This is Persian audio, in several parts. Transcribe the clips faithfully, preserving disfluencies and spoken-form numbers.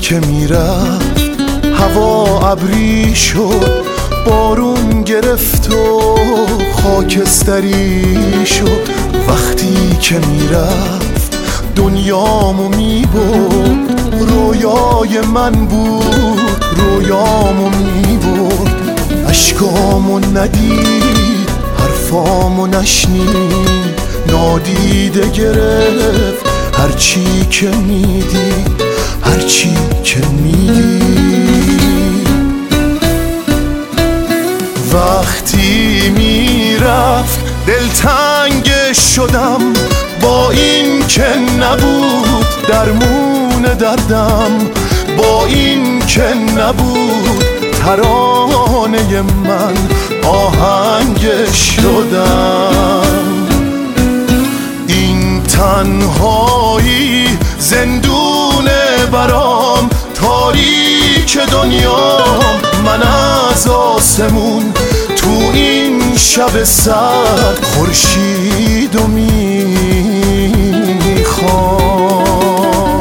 که میرفت هوا ابری شد، بارون گرفت و خاکستری شد. وقتی که میرفت دنیامو میبرد، رویای من بود رویامو میبرد. اشکامو ندید، حرفامو نشنید، نادیده گرفت هرچی که میدید، هرچی که میدید. وقتی میرفت دلتنگ شدم، با این که نبود درمون دردم، با این که نبود ترانه من آهنگ شدم. این تنهایی زندونه برام، تاریک دنیام من از آسمون. تو این شب سرد خورشیدو میخوام.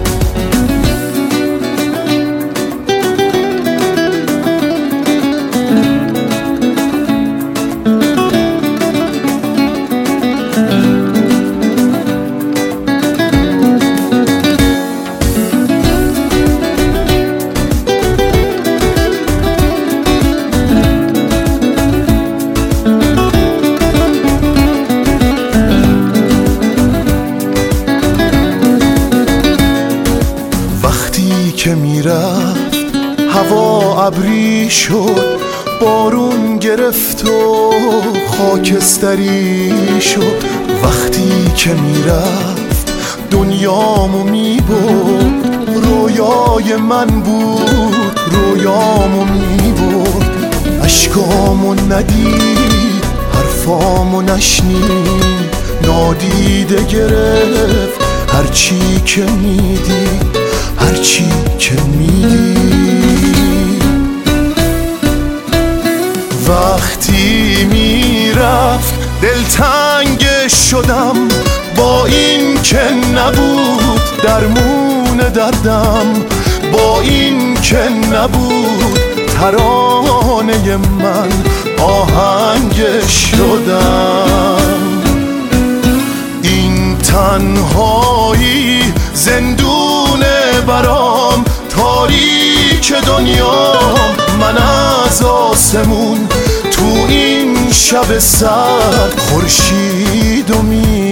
که میرفت هوا ابری شد، بارون گرفت و خاکستری شد. وقتی که میرفت دنیامو میبرد، رویای من بود رویامو میبرد. اشکامو ندید، حرفامو نشنید، نادیده گرفت هرچی که میدید، هرچی که میدید. وقتی میرفت دلتنگ شدم، با این که نبود درمون دردم، با این که نبود ترانه من آهنگ شدم. این تنهایی زندونه برام، تاریک دنیام من از آسمون. تو این شب سرد خورشیدو می